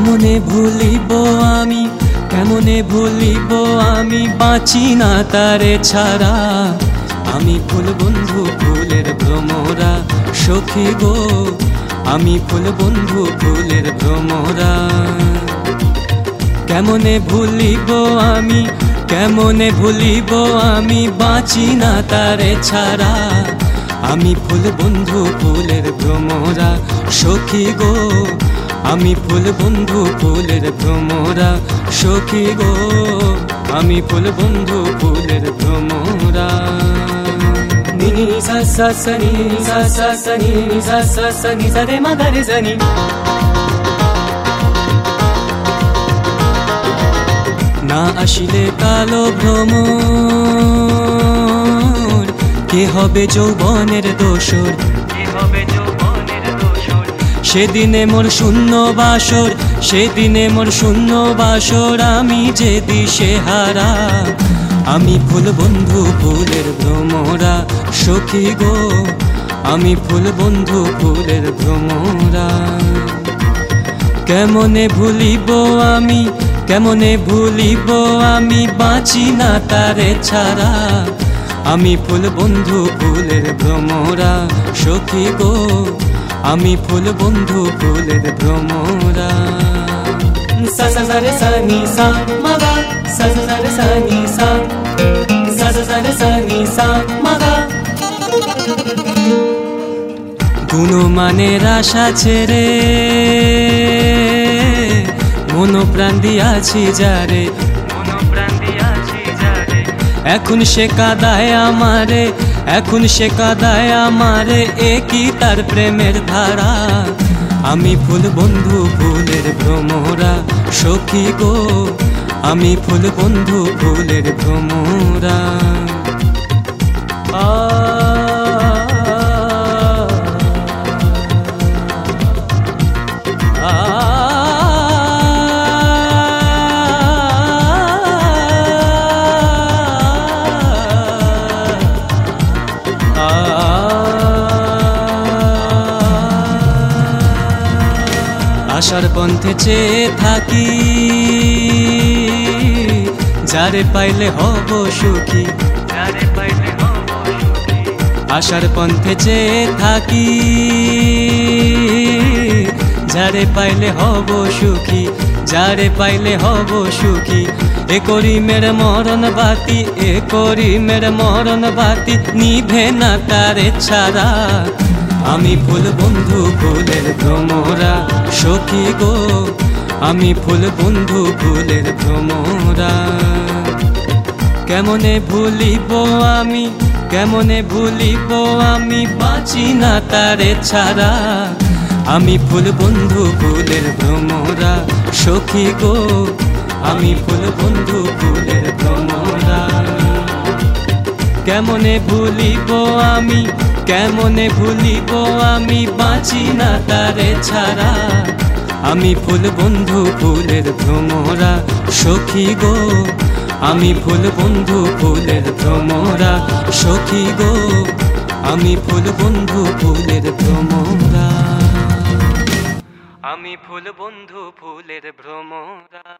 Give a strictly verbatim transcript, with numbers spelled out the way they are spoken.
কেমনে ভুলিব আমি, কেমনে ভুলিব আমি, বাঁচি না তারে ছাড়া। আমি ফুল বন্ধু ফুলের ভ্রমরা, সখী গো আমি ফুল বন্ধু ফুলের ভ্রমরা। কেমনে ভুলিব আমি, কেমনে ভুলিব আমি, বাঁচি না তারে ছাড়া। আমি ফুল বন্ধু ফুলের ভ্রমরা, সখী গো আমি ফুল বন্ধু ফুলের ভ্রমরা। সখী গো আমি ফুল বন্ধু ফুলের ভ্রমরা। নি নি সা সা সা নি নি সা সা সা নি নি সা সা সা নি সা রে মা গা রে সা নি। না আসিলে কালো ভ্রমর, কে হবে যৌবনের দোসর, কে হবে যৌবনের দোসর। সেদিনে মোর শূন্য বাসর, সেদিনে মোর শূন্য বাসর, আমি যে দিশে হারা। আমি ফুল বন্ধু ফুলের ভ্রমরা, সখী গো আমি ফুল বন্ধু ফুলের ভ্রমরা। কেমনে ভুলিব আমি, কেমনে ভুলিব আমি, বাঁচি না তারে ছাড়া। আমি ফুল বন্ধু ফুলের ভ্রমরা, সখী গো আমি ফুল বন্ধু ফুলের ভ্রমরা। সা সা সা রে সা নি সা মা গা, সা সা সা রে সা নি সা, সা সা সা রে সা নি সা মা গা। গুণমানের আশা ছেড়ে মন প্রাণ দিয়াছি যারে, মন প্রাণ দিয়াছি যারে। এখন সে কাঁদায় আমারে, এখন সে কাঁদায় আমারে, একই তার প্রেমের ধারা। আমি ফুল বন্ধু ফুলের ভ্রমরা, সখী গো আমি ফুল বন্ধু ফুলের ভ্রমরা। আ আশার পন্থে চেয়ে থাকি, যারে পাইলে হব সুখী, যারে পাইলে হব সুখী। আশার পন্থে চেয়ে থাকি, যারে পাইলে হব সুখী, যারে পাইলে হব সুখী। এ করি মেরে মরণ বাতি, এ করি মেরে মরণ বাতি, নিভে না তারে ছাড়া। আমি ফুল বন্ধু ফুলের ভ্রমরা, সখী গো আমি ফুল বন্ধু ফুলের ভ্রমরা। কেমনে ভুলিব আমি, কেমনে ভুলিব আমি, বাঁচি না তারে ছাড়া। আমি ফুল বন্ধু ফুলের ভ্রমরা, সখী গো আমি ফুল বন্ধু ফুলের ভ্রমরা। কেমনে ভুলিব আমি, কেমনে ভুলিব আমি, বাঁচি না তারে ছাড়া। আমি ফুল বন্ধু ফুলের ভ্রমরা, সখী গো আমি ফুল বন্ধু ফুলের ভ্রমরা। সখী গো আমি ফুল বন্ধু ফুলের ভ্রমরা। আমি ফুল বন্ধু ফুলের ভ্রমরা।